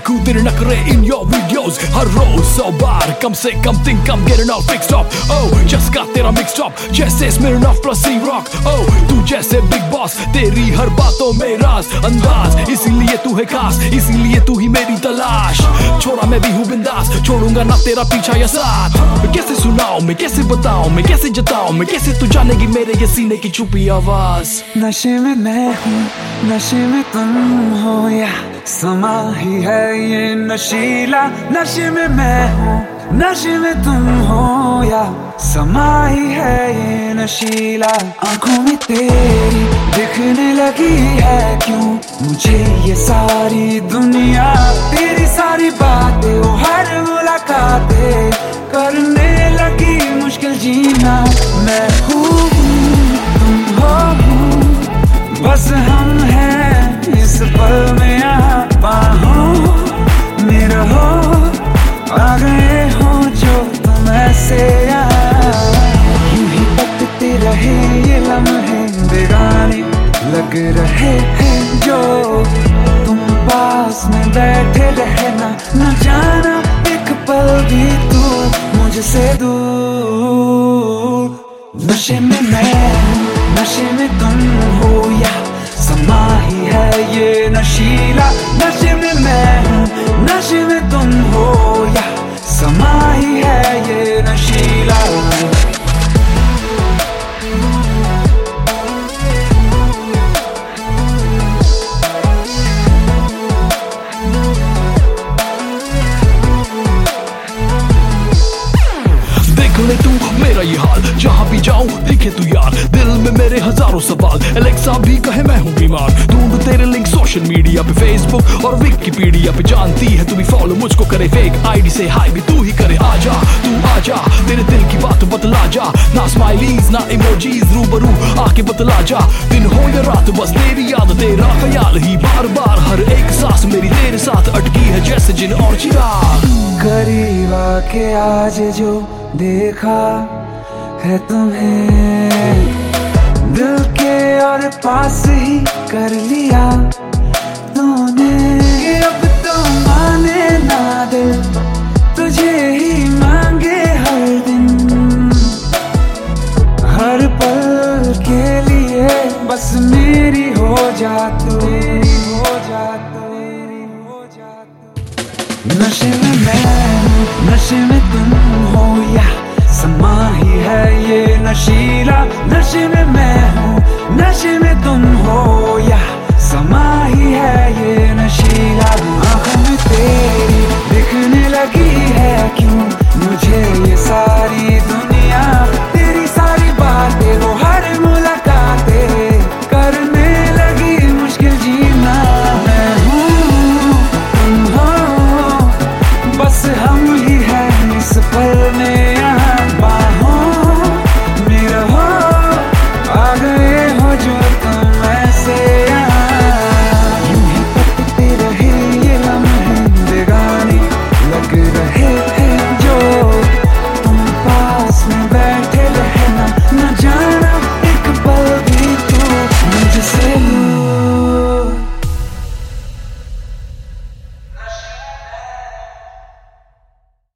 देखूं तेरे नखरे in your videos हर रोज 100 बार कम से कम think I'm getting all fixed up. Oh just got तेरा mixed up जैसे Smirnoff plus C-Rock. Oh तू जैसे Big Boss तेरी हर बातों में राज अंदाज, इसीलिए तू है खास, इसीलिए तू ही मेरी तलाश. छोड़ा मैं भी हूँ बिंदास, छोड़ूंगा ना तेरा पीछा या साथ. मैं कैसे सुनाऊं, मैं कैसे बताऊं, मैं कैसे जताऊं, मैं कैसे तू जानेगी मेरे ये सीने की छुपी आवाज. नशे में मैं हूँ, नशे में तुम हो, या समा ही है ये नशीला. नशे में मैं हूँ, नशे में तुम हो, या समा ही है ये नशीला. आंखों में तेरी दिखने लगी है क्यों मुझे ये सारी दुनिया. तेरी सारी बातें वो हर मुलाकातें करने लगी मुश्किल जीना. मैं हूँ तुम हो, बस हम हैं इस पल में यहाँ. बाहों में रहो, आ गए हो जो तुम ऐसे यहाँ. यूं ही तकते रहे ये लम्हे बेगाने लग रहे हैं जो तुम पास में बैठे रहना. न जाना एक पल भी तू मुझसे दूर. नशे में मैं, नशे में तुम हो, या समा ही है ये नशीला. नशे में मैं हूँ, नशे में तुम हो, या समा ही है ये नशीला. ले तू मेरा ये हाल, जहाँ भी जाऊं दिखे तू यार. दिल में मेरे हजारों सवाल, एलेक्सा भी कहे मैं हूँ बीमार. ढूंढ तेरे लिंक सोशल मीडिया पे, फेसबुक और विकिपीडिया पे. जानती है तू भी फॉलो मुझको करे, फेक आईडी से हाई भी तू ही करे. आजा तू आजा, तेरे दिल की बात बतला जा. ना स्माइलीज ना इमोजीज, रूबरू आके बतला जा. दिन हो या रात बस तेरी याद, तेरा ख्याल ही बार बार. हर एक सांस मेरी तेरे साथ अटकी है जैसे जिन और चिराग. करीब आके आज जो देखा है तुम्हें, दिल के और पास ही कर लिया तूने. अब तो माने ना दिल, तुझे ही मांगे हर दिन. हर पल के लिए बस मेरी हो जा तू, हो जा तू. नशे में मैं, नशे में तुम हो, या समा ही है ये नशी.